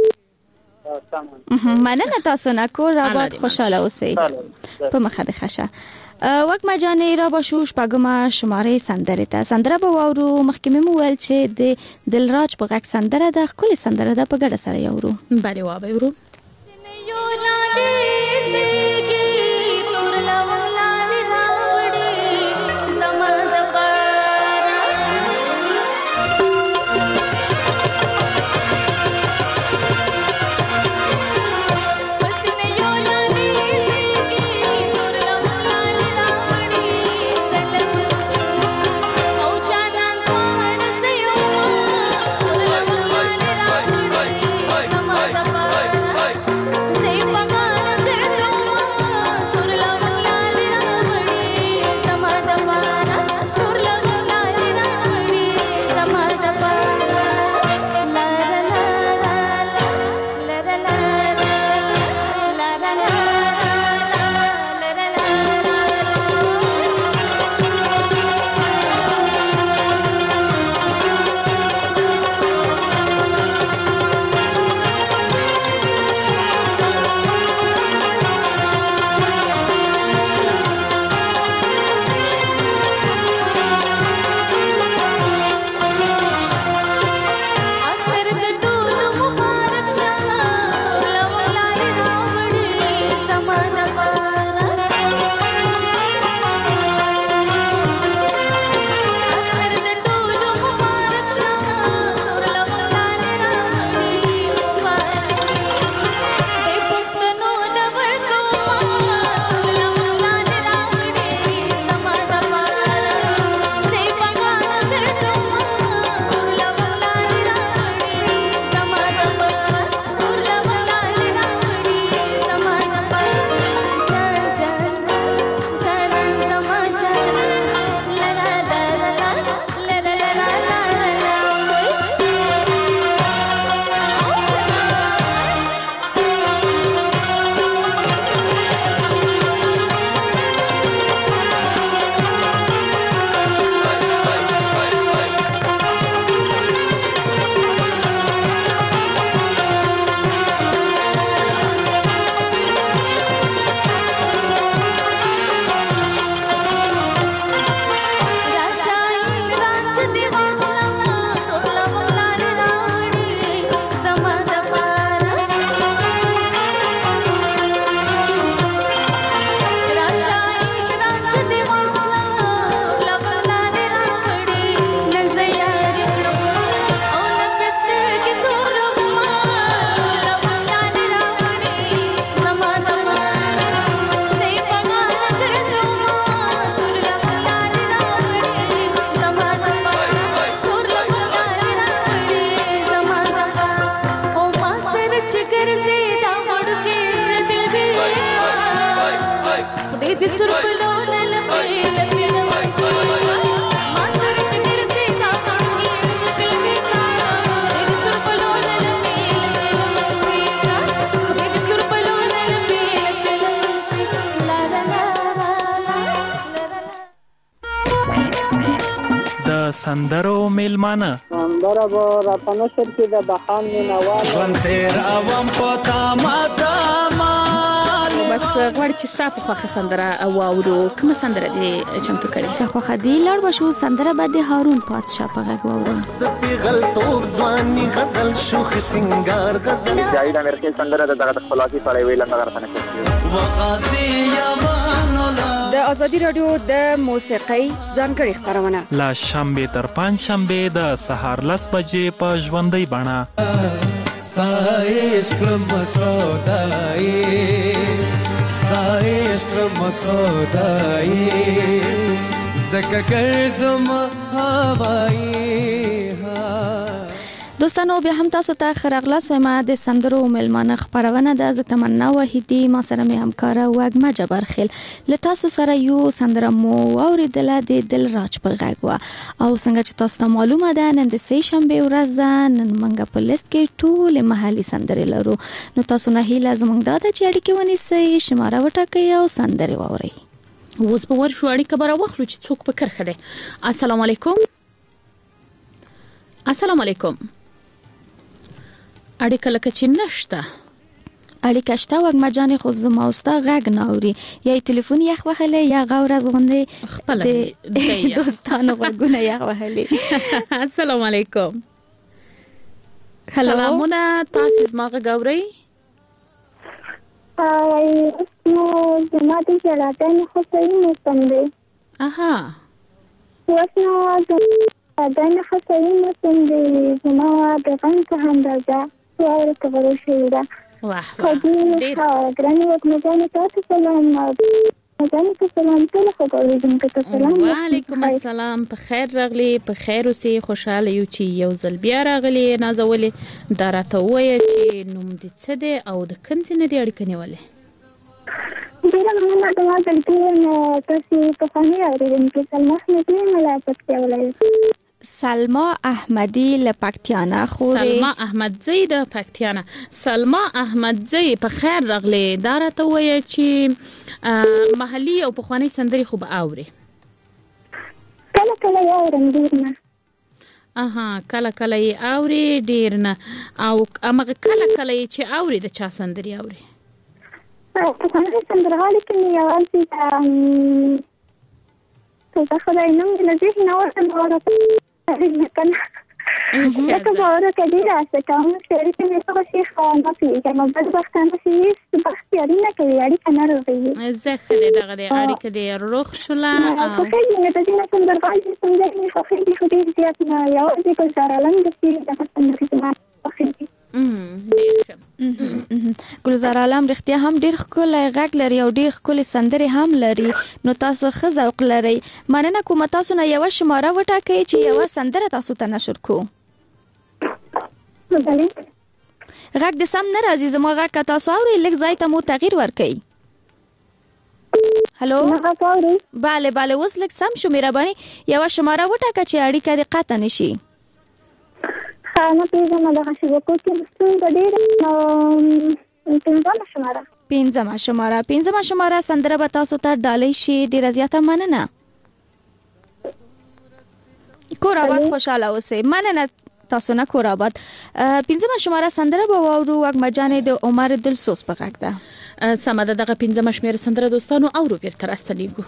مننه تاسو نه کور آباد خوشاله اوسئ په مخه د خشه وقمه جانې را باشو شپږمه شماره سندره ته سندره به واورو مخکې مې وویل چې د دلراج په غږ سندره ده ښکلې سندره ده په ګډه سره یې اورو بلې واورو Bye. سندرو میلمانه سندره به راته نشر کې د بهان مینوال ژوند تیر اوم په تاما بس غواړي چې ستا په خوښه سندره واورو کومه سندره دې چمتو کړې که خوښه دی لړ بشو سندره به د هارون پادشاه په غږ واورم د پیغل توپ ځواني غزل شوخ سنگار غزل جاید امریکای سندره د خلاصي سره ویل نه غره نه وقاصي یمانولا د ازادي رادیو د موسیقۍ ځانګړي خبرونه لا شنبه تر پنځ شنبه د سهار 10 بجې په ژوندۍ بڼه ستایش کړم سودای ستایش کړم سودای زکه ګرځم هوای دوستانو بیا هم تاسو ته خراغلا سما د سندرو ملمانه خبرونه د تمنا وحیدی ما سره می همکاره وګما جبرخیل له تاسو سره یو سندره مو اوریدل د دل راج په غږ وا او څنګه چې تاسو ته معلومه ده نن د سې شنبه ورځ ده نن منګه په لیست کې ټول محلي سندرې لرو نو تاسو نه هیله زموږ د اړیکې ونیسئ شماره وټاکئ او سندرې واورئ اوس به ورشو اړیکه بره واخلو چې څوک په کرخه ده السلام علیکم السلام علیکم اړیکه لکه چې نشته اړیکه شته وګما جانې خو زما اوستا غږ نه اوري یا ټلیفون یخ وهله یا غوړ از غونډې خپل دوستانو غوګونه یخ وهله السلام علیکم سلامونه تاسو زما غوړی نو زما د جلاتن خو صحیح نستم دی اها واسنو دنه خو صحیح نستم دی زما د غن څخه اندازه وایي کولای شي دا واه ډیر ګرانه وکړه چې تاسو سلام مزه سلام ټول خو کوم که سلام وعلیکم السلام په خیر راغلی په خیر اوسې خوشاله یو چې یو ځل بیا راغلی نازولې دا راته وایي چې نوم دې څه دی او د کوم ځای نه دی اړیکه نیولې ډیره مننه دا دلته تاسو په خاني اورېدونکو سلام احمدي ملاتړ کوي سلما احمدی لپکتیانا خوري سلما احمدزی د پکتیانا سلما احمدزی په خیر راغلی دا راته وایي چې محلي او پخوانی سندري خو به اوري کله کله اورم ډیر نه اها کله کله یې اوري ډیر نه او امغه کله کله چې اوري د چا سندري اوري پخوانی سندرغالي کې یو انسي ته خدای نوم دې لږه نه ورته کنه دا باور کړي راځه کوم چې دې څه شي خانه پیږه نو د وختانه شي بختیاري نه کوي اړیکه نه روي زه خله دغه اړیکه دې روخ شولا او خو یې نه دې نه کوم درغالي څنګه خو خې دې زیات نه یو دې کو زارالم دې د څنګه ما خې ګلزار عالم رښتیا هم ډیر ښکلی غږ لري او ډیر ښکلي سندرې هم لري نو تاسو ښه ذوق لرئ مننه کوم تاسو نه یو شماره وټاکئ چې یو سندره تاسو ته نشر کو غږ د سم نه راځي زما غږ که تاسو اورئ لږ ځای ته مو تغییر ورکئ هلو بله بله اوس لږ سم شو مهرباني یو شماره وټاکه چې اړیکه دې قطع نشي خانه پیژنه دغه شبکو کې ستونزه ډېره پنځمه شماره سندره به تاسو ته ډالۍ شي ډېره زیاته مننه کور آباد خوشحاله اوسئ مننه تاسو نه کور آباد پنځمه شماره سندره به واورو وګما جانې د عمر دلسوز په غږ ده سمه ده دغه پنځمه شمېره سندره دوستانو اورو بیرته راستنیږو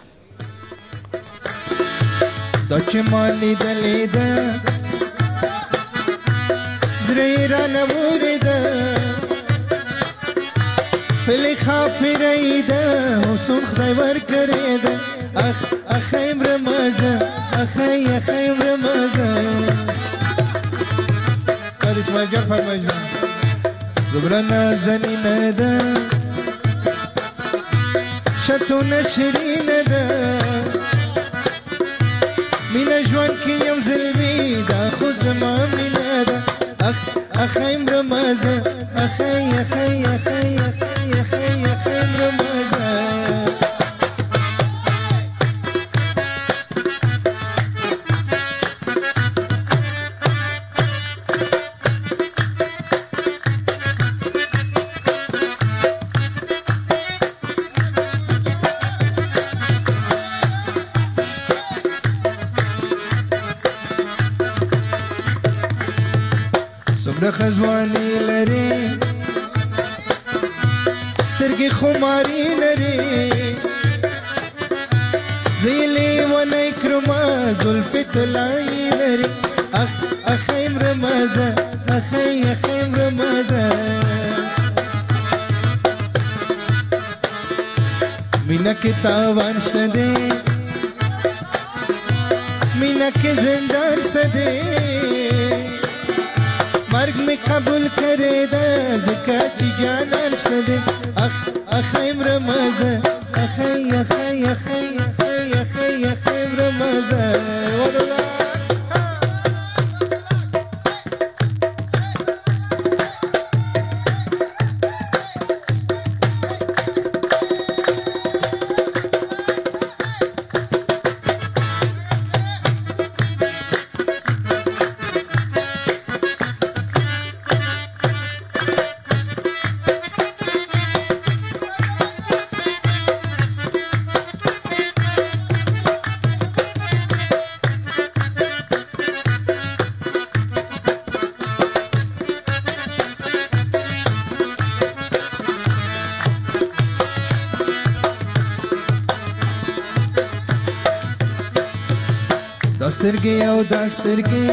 دا چې ما لیدلې ده زريرا نموردا فلي خافريدا وسوخ دايور كريدا اخي رمضان اخي رمضان قد اسمع جعفر مجنون زبرنا زنينا دا شتو نشرين دا من اجوان كي يمزل بيدا خذ ما من دا أخي رمضان أخي رمضان دومره خزواني لري سترګې خماري لري زیلی ونی کرما زلفی طلایی لري اخیم رمزه اخیم رمزه مینا که تاوان شده مینا که زندان شده مرگ می قبول کرده زکاتی جانان شده اخیم رمزه اخیم رمزه والله دسترګي او دسترګي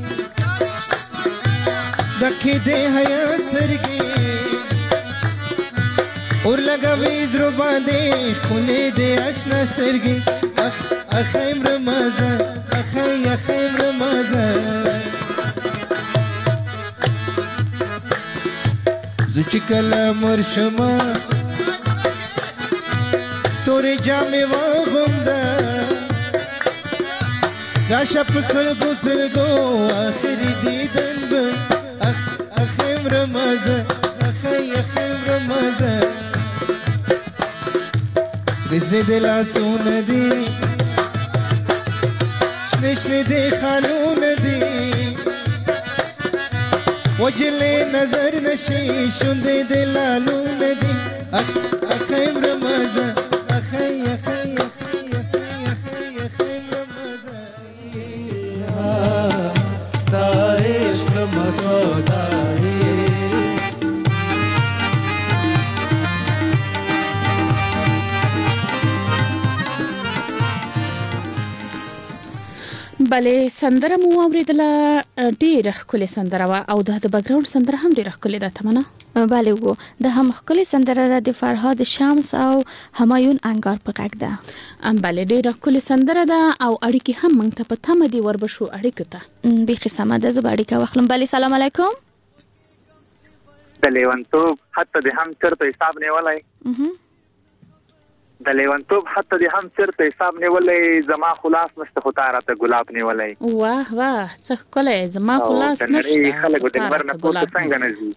دکې دې حیا سترګي اور لګوي زړه باندې خولې دې آشنا سترګي اخیم رمزه اخیم رمزه زچ کله مرشما تورې جامې واغونده راشه په سلګو آخري دیدن به اخیم رمزه اخیم رمزه سری د لاسونه دي شنه دي خالونه دي وجلې نظر نشي شونډې د لالونه دي اخیم رمزه اخیم بله سندره مو اوریدله ډیره ښکلې سندره وه او د بګراوند سندره هم ډیره ښکلې ده تمنا. بله وو د هم ښکلې سندره د فرهاد شمس او همایون انگار په غږ ده. بله ډیره ښکلې سندره ده او اړیکې هم موږ ته په تمه دي وربشو اړیکو ته بیخي سمه ده. زه به اړیکه واخلم. بله سلام علیکم. د لیونتوب حتی د هم چرته حساب نیولی د لیونتوب حتی د هم چرته حساب نیولی زما خلاص نشته خو تا راته ګلاب نیولی. واه واه څه ښکلی زما خلاص نشته. د نړۍ خلک به د لمر نه پورته څنګه نه ځي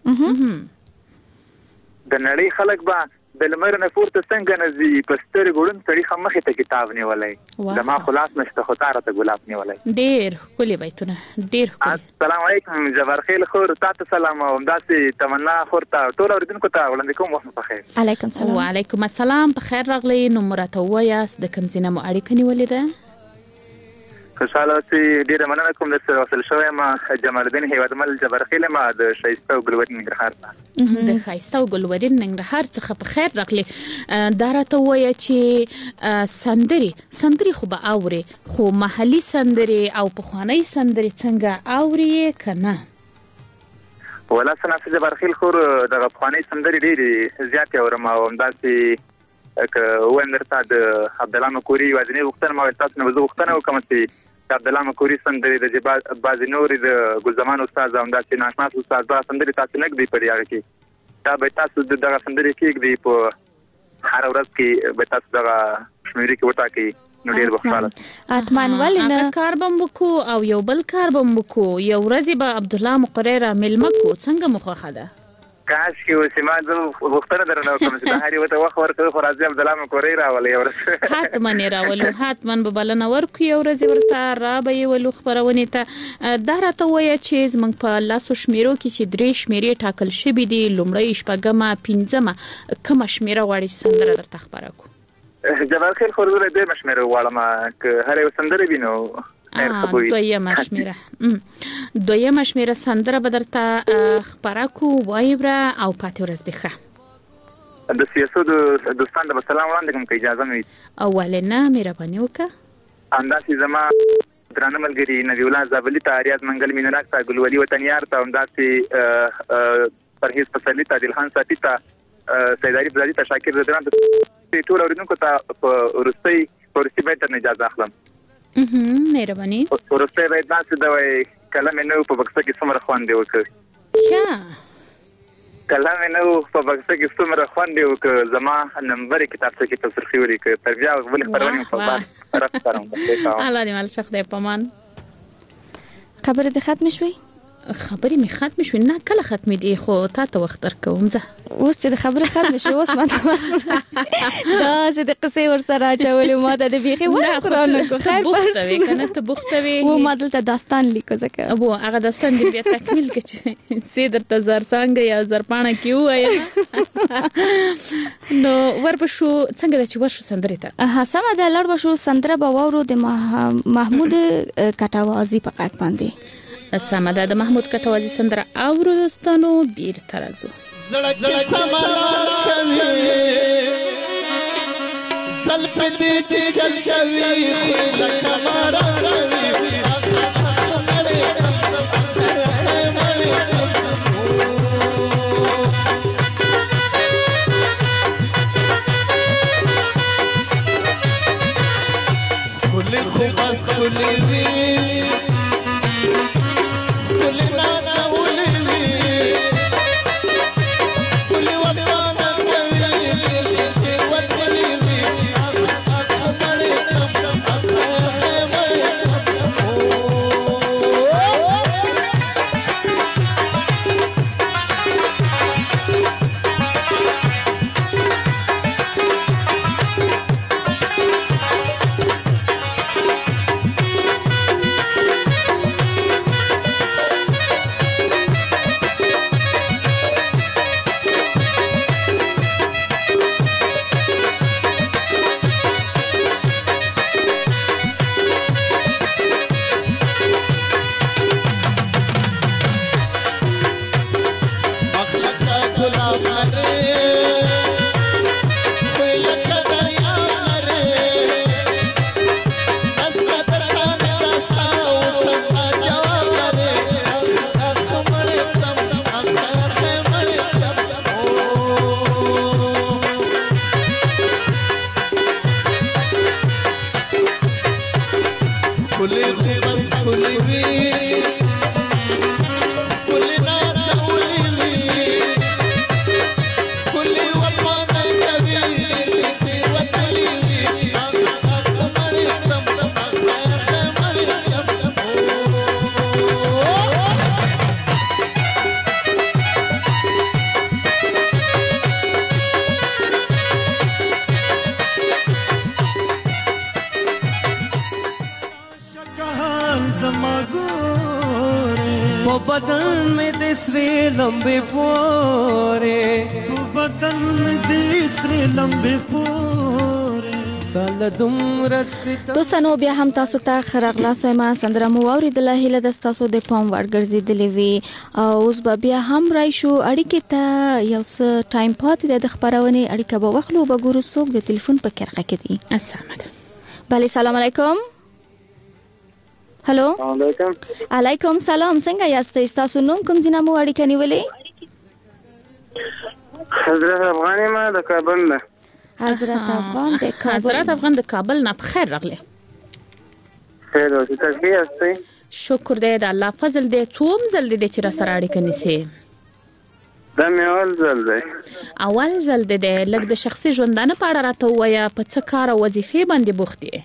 د نړۍ خلک به د لمر نه پورته څنګه نه ځي په سترګو ړوند سړي خو مخې ته کتاب نیولی زما خلاص نشته خو تا راته ګلاب نیولی. ډېر ښکلي بیتونه ډېر ښکلي. السلام علیکم جبارخیل خور تا ته سلام او همداسې تمنا خور ته ټولو اورېدونکو ته وړاندې کوم وخت مو په خیر. علیکم سلام. وعلیکم السلام په خیر راغلی. نو مو راته ووایاست د کوم ځای نه مو اړیکه نیولې ده؟ خوشحاله اوسئ. ډېره مننه کوم درسره وصل شوی یم. جمال الدین هیوادمل جبارخیل یم د ښایسته او ګلورین ننګرهار څخه. د ښایسته او ګلورین ننګرهار څخه په خیر راغلی. دا راته ووایه چې سندرې خو به اورې خو محلي سندرې او پخوانۍ سندرې څنګه اورې که نه؟ ولا سناسه جبارخیل خور دغه پخوانۍ سندرې ډېرې زیاتې اورم او همداسې که ووایم درته د عبدالله مکوري یوازینۍ غوښتنه ما ویل تاسو نه به زه غوښتنه وکړم چې د عبدالله مکوري سندرې د بعضې نورې د ګلزمان استاد او همداسې ناشناس استاد دغه سندرې تاسو نه ږدئ په دې هغه کې دا به تاسو دغه سندرې کېږدئ په هره ورځ کې به تاسو دغه شمېرې کې وټاکئ نو ډېر به خوشحاله اتمن ولې نه کار به م وکړو او یو بل کار به م وکړو یو ورځې به عبدالله مقری را میلمه کړو څنګه مو خوښه ده؟ کاش کې اوس ما زه غوښتنه درنه وکړم چې د هر یو ته وخت ورکوي خو راځي عبدالله مکوري راولي یو ورځ حتما یې راولو حتما به بلنه ورکړو یو ورځ ورته را به یې ولو خپرونې ته. دا راته ووایه چې زموږ په لاسو شمیرو کې چې 3 شمیرې ټاکل شوي دي لومړۍ شپږمه پنځمه کومه شمیره غواړي چې سندره درته خپره کړو؟ جبارخیل خور زه ډېر شمیره غواړم که هر یو سندره وي نو دویمه شمیره سندره به درته خپاره کو وایي وره او پاتې ورځ دې ښه. د سیاسو دوستان ته به سلام وړاندې کوم که اجازه مې وي. اولنه مهرباني وکړه. همداسې زما درانه ملګري نبی الله زابلي ته، ریاض منګل مینراک ته، ګلولي وطنیار ته، همداسې پرهیز پسرلي ته، دلخان ساپي ته، سید عارف زادي ته، شاکر رضوان ته، ټول اورېدونکو ته په وروستي بیت نه اجازه اخلم. مهرباني. وروستی بیت داسې دی وایي کله مې نه و په بکسه کې څومره خوند یې وکړ. کله مې نه و په بکسه کې څومره خوند یې وکړ، زما نمبرې کتابچه کې تصرفي ولیکه. تر بیا بلې خپرونې په بعد رفت کارم. الله دې مال شخ دی په مان. خبرې دې ختمې شوې؟ خبرې مې ختمې شوې نه، کله ختمې دي خو تا ته وخت درکوم زه. اوس چې د خبره ختمه شو اوس ما دا چې د قصې ورسره اچولې ما ته د بیخي وخت رانکو. خیر بوخته وي کنه ته بوخته وي و ما دلته داستان لیکو ځکه ابو هغه داستان دې بیا تکمیل کړي چې درته زرڅانګه یا زرپانه کیو وای نو ورپښو څنګه د چې ورشو سندرې ته. سمه ده لړ بشو سندره به وورو د محمود کټوازي په قات باندې. سمه ده د محمود کټوازي سندره اورستانو بیر ترازو. لڑکی سمالان کوي زلف دې چې چل شوي خو لکه باران کوي. کلی خوب کلی وی کلی نانا ولی وی بدن में तीसरे लंबे पोरे بدن में तीसरे لمبه پورې دوستانو بیا هم تاسو ته خراغلاس ما سندره مو اوریدله هله د تاسو د پام ورګرځیدلې وی او اوس بیا هم رای شو اړیکې ته یو څه ټایم پاتې د خبرونه اړیکه به وخلو به ګورو څوک د ټلیفون په کرغه کې دی. السلام علیکم. بله سلام علیکم. هلو علیکم سلام. څنګه یاست؟ تاسو نوم کوم ځای مو اړیکه نیولې؟ حضرت افغان ما د کابل نه. حضرت افغان د کابل. حضرت افغان د کابل نه په خیر راغله. خیر او تاسو یاستئ؟ شکر دې د الله فضل دې څوم زل دې چې را سره اړیکه نیسي. دا مې اول ځل دی. اول ځل دې لږ د شخصي ژوندانه په اړه راته وایا په څه کار او وظیفې باندې بوخت دي؟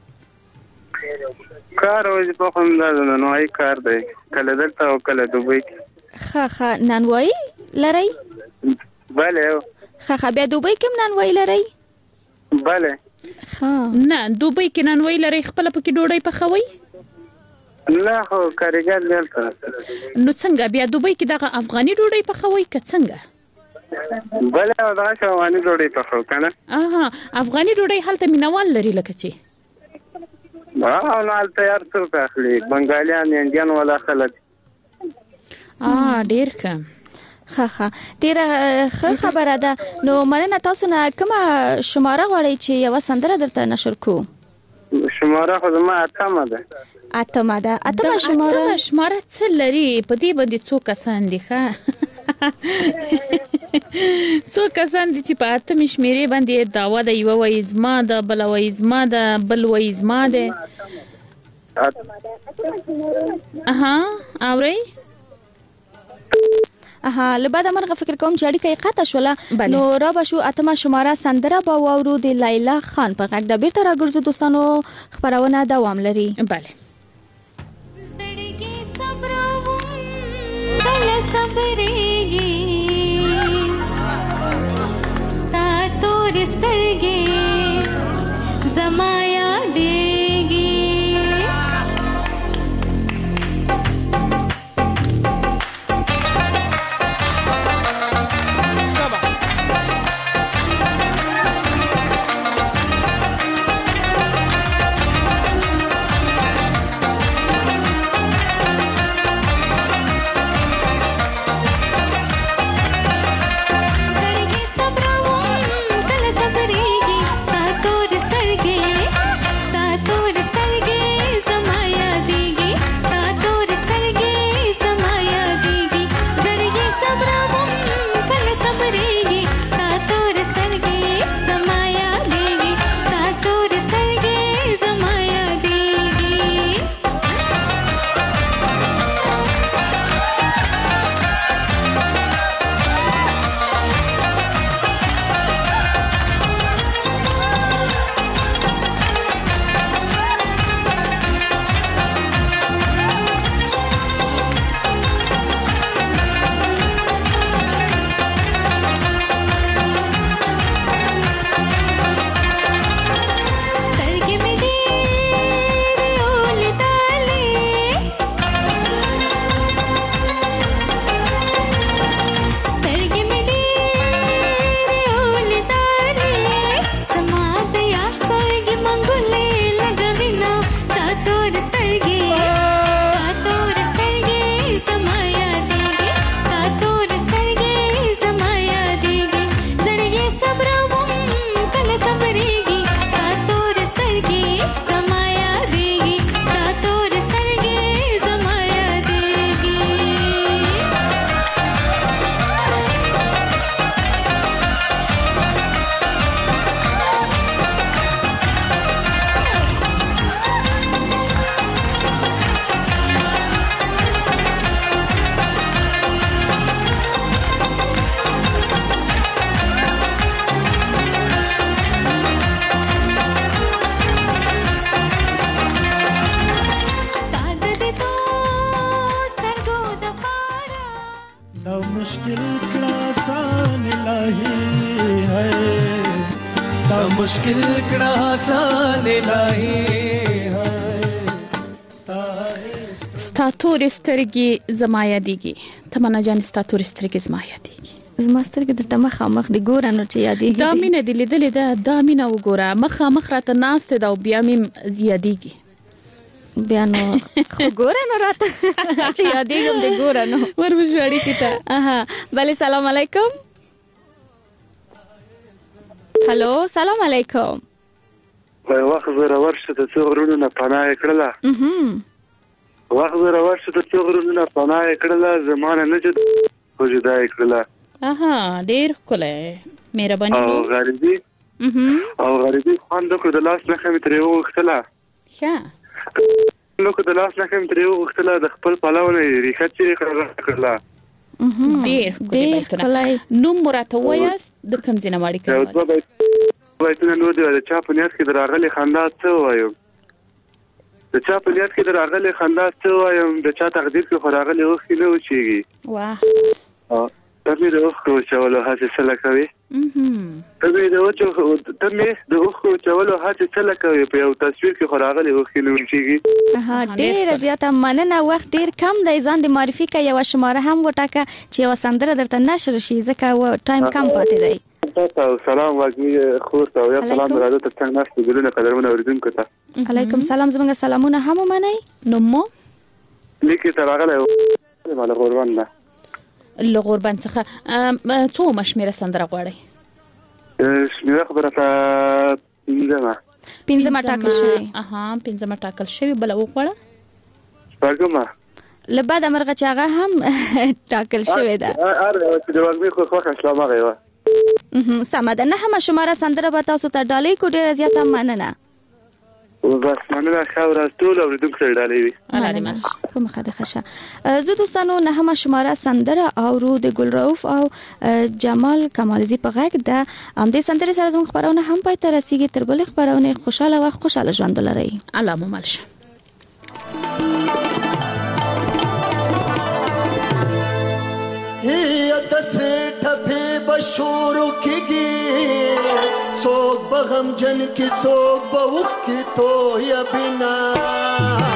کار او وظیفه هم دا نانوای کار دی. کله دلته او کله دوبۍ. ښه نانوای لري؟ بله. ښه بیا دوبۍ کې نانوای لري؟ بله. نه دوبۍ کې نانوای لري خپل پکې ډوډۍ پخوي؟ نه خو کارګر دلته. نو څنګه بیا دوبۍ کې دغه افغاني ډوډۍ پخوي که څنګه؟ بله دا افغاني ډوډۍ پخو کنه. افغاني ډوډۍ هلته مینوال لري لکه چې نه تیار څوک اخلي بنګالیان انډیان ولا خلک ډیر ښه ډیره ښه خبره ده. نو مننه تاسو نه کومه شماره غواړئ چې یو سندره درته نشر کو؟ شماره خو زما اتمه ده. اتمه شماره څه لري په دې باندې څو کسان دي ښه څو کسان دي چې په اتمه شمیرې باندې داوا د یو وای زما د بل وای زما د بل وای زما ده اوري لبعد مرغه فکر کوم چې اړیکه قطع شوله. نو را به شو اتمه شماره سندره با واورو د لیلا خان په غږ د بیرته راګرځو دوستانو خبرونه دوام لري. بله मुश्किल कड़ा आसान लाही ستا تور سترګې زما یادېږي تمنا جان ستا تور سترګې زما یادېږي زما سترګې درته مخامخ دي ګوره نو چې یادېږي دا مینه دې لیدلې ده دا مینه وګوره مخامخ راته ناسته ده او بیا مې یادېږي بیا نو خو ګوره نو راته چې یادېږم دې ګوره نو ورمشو اړیکې ته بله سلام علیکم هلو سلام علیکم وخت زره ورشه ته څو غرونو نه پناه کړله وخت زره ورشه ته څو غرونو نه پناه کړله زمانه نه جدا کړله ډېر ښکلی مهرباني او غریبي خوند وکړو د لاس نښه مې ترې وغوښتله ښه نو د لاس نښه مې ترې وغوښتله د خپل پلو نه یې ریښه چیرې کړله ډېر ښکلی نوم مو راته ووایاست د کوم ځای نه مو اړیکه بیتونه نور دی د چا په نیت کې د راغلې خندا څه ووایم د چا په نیت کې د راغلې خندا څه ووایم د چا تقدیر کې خو راغلې اوښکې نه وچېږي ته مې د اوښکو وچولو هڅې څه لکوې ته مې د اوښکو وچولو هڅې څه لکوې په یو تصویر کې خو راغلې اوښکې نه وچېږي ډېره زیاته مننه وخت ډېر کم دی ځان د معرفي که یوه شماره هم وټاکه چې یوه سندره درته نشر شي ځکه ټایم کم پاتې دی تاسو او سلام واګي خور ته او یا سلام راځه ته څنګه ناست ګلونه قدرونه اوریدونکو ته علیکم سلام زموږ سلامونه هم منئ نو مو لیکي تر هغه له غوربند له غوربند څخه څو مشمیره سندره غواړي شمیره خبره ته پنځمه ټاکل شوی پنځمه ټاکل شوی بل وغواړه شپږمه لبعد امرغه چې هغه هم ټاکل شوی ده چې د واګمي خو خوښه اسلام هغه و سمه ده نه هم شماره سندره به تاسو ته ډالۍ کو ډیره زیاته مننه بس مننه خاور ټول اوریدونکو ته ډالۍ وي کوم خاله خشه زه دوستانو نه هم شماره سندره او د ګل رؤف او جمال کمالزی په غږ ده ام دې سندره سره زموږ خبرونه هم پای ته رسیدي تر بل خبرونه خوشاله او خوشاله ژوند لري الله مو ملشه د سټه په بشورو کېږي څوک به غم جن کې څوک به وخت کې تو یا بنا